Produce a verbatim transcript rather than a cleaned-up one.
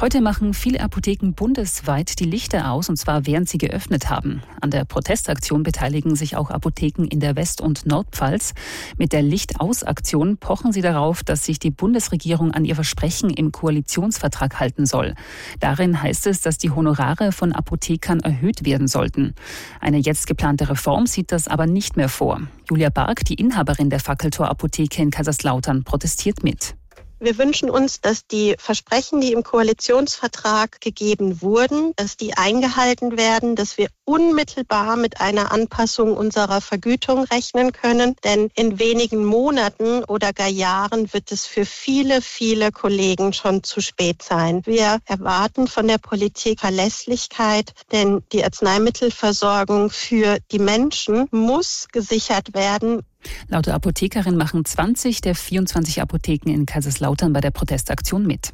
Heute machen viele Apotheken bundesweit die Lichter aus, und zwar während sie geöffnet haben. An der Protestaktion beteiligen sich auch Apotheken in der West- und Nordpfalz. Mit der Licht-aus-Aktion pochen sie darauf, dass sich die Bundesregierung an ihr Versprechen im Koalitionsvertrag halten soll. Darin heißt es, dass die Honorare von Apothekern erhöht werden sollten. Eine jetzt geplante Reform sieht das aber nicht mehr vor. Julia Bark, die Inhaberin der Fackeltor-Apotheke in Kaiserslautern, protestiert mit. Wir wünschen uns, dass die Versprechen, die im Koalitionsvertrag gegeben wurden, dass die eingehalten werden, dass wir unmittelbar mit einer Anpassung unserer Vergütung rechnen können. Denn in wenigen Monaten oder gar Jahren wird es für viele, viele Kollegen schon zu spät sein. Wir erwarten von der Politik Verlässlichkeit, denn die Arzneimittelversorgung für die Menschen muss gesichert werden. Laut der Apothekerin machen zwanzig der vierundzwanzig Apotheken in Kaiserslautern bei der Protestaktion mit.